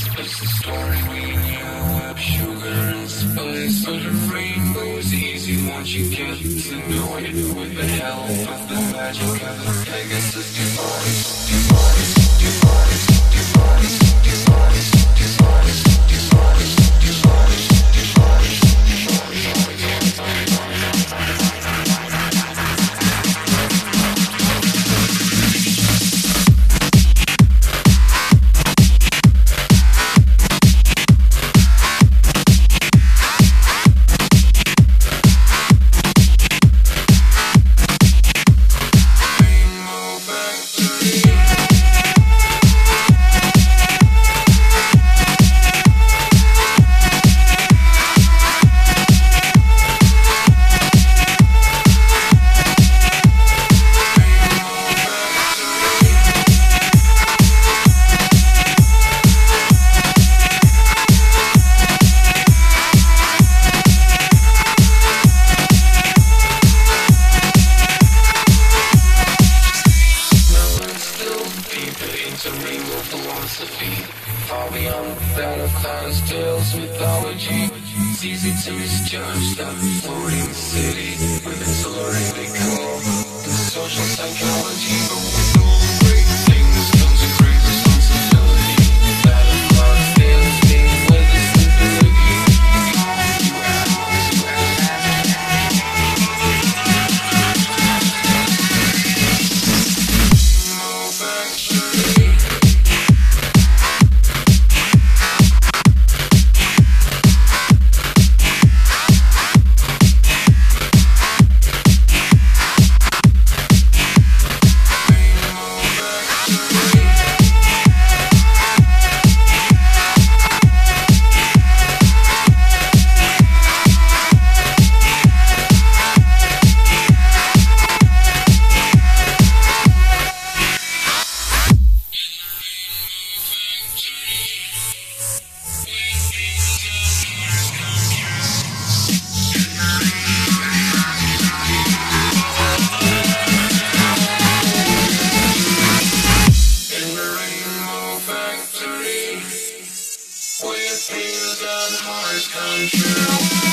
It's the story we knew of sugar and spice, but a rainbow's easy once you get to know it. With the help of the magic of the Pegasus device, device, device, device, device, device, device, device, device. Far beyond battle clouds, tales, mythology. It's easy to misjudge that floating city with its alluring decor and social psychology. But with all great things comes a great responsibility. Battle clouds, tales, being with the stability. You have no factory. Dreams and hearts come true.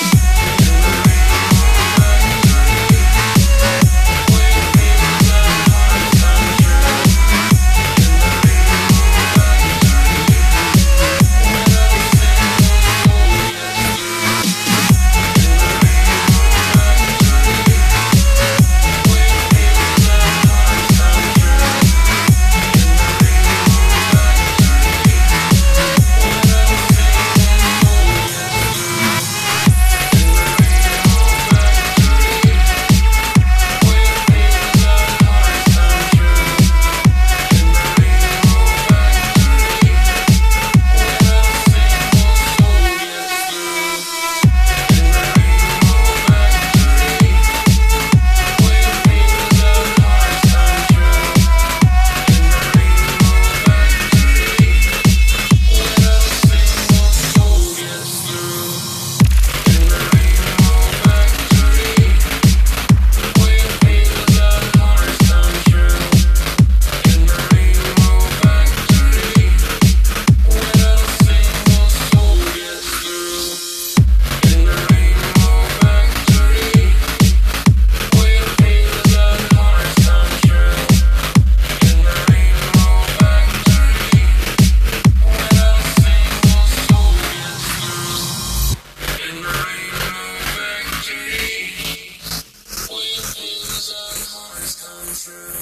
True.